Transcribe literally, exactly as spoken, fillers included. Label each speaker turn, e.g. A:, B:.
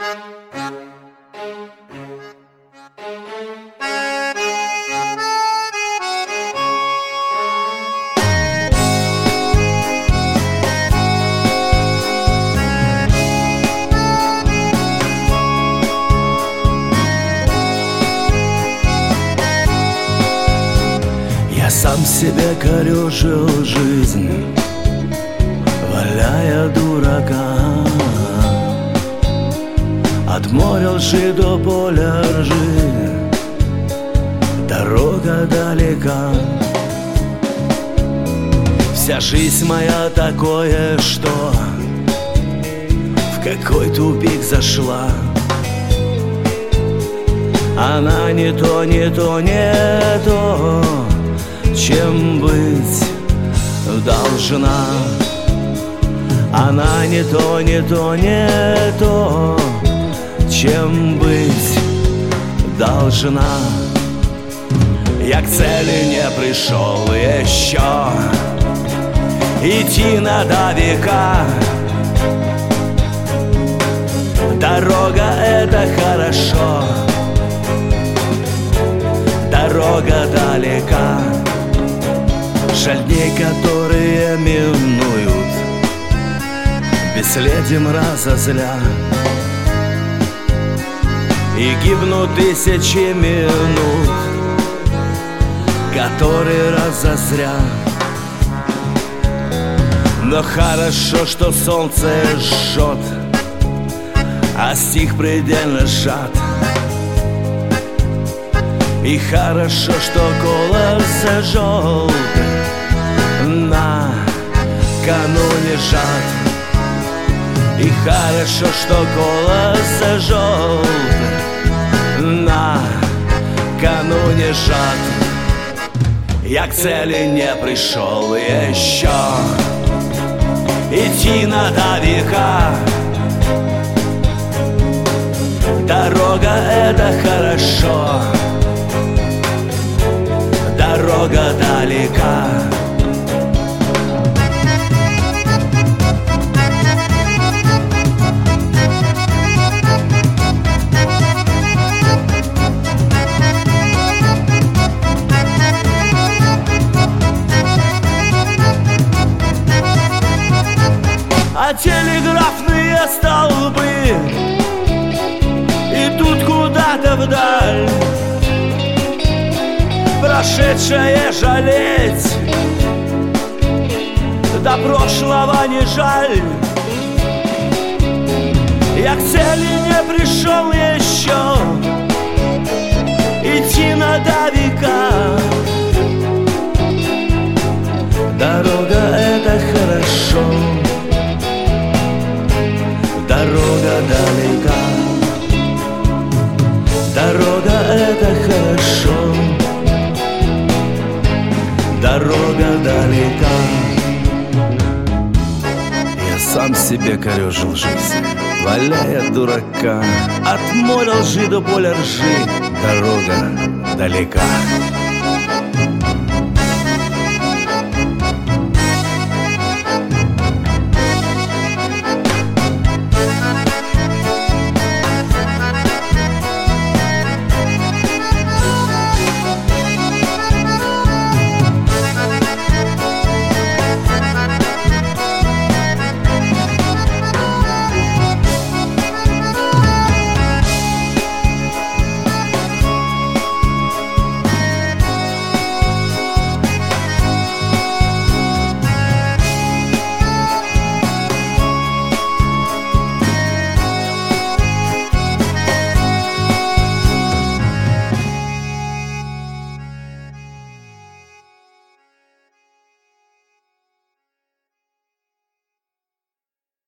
A: Я сам себе корёжил жизнь, валяя дурака. От моря лжи до поля ржи дорога далека. Вся жизнь моя такое, что в какой тупик зашла. Она не то, не то, не то, чем быть должна. Она не то, не то, не то, чем быть должна. Я к цели не пришел еще, идти надо века. Дорога — это хорошо, дорога далека. Жаль дней, которые минуют бесследием разозля, и гибнут тысячи минут, которые разозря. Но хорошо, что солнце жжет, а стих предельно сжат. И хорошо, что голос зажжет, на кануне жат. И хорошо, что голос зажжет, на кануне жат. Я к цели не пришел еще, идти надо века. Дорога — это хорошо, дорога далека. А телеграфные столбы идут куда-то вдаль. Прошедшее жалеть, до прошлого не жаль. Я к цели не пришел еще, идти надо века. Дорога — это хорошо, дорога далека. Дорога — это хорошо, дорога далека. Я сам себе корёжил жизнь, валяя дурака. От моря лжи до поля ржи дорога далека.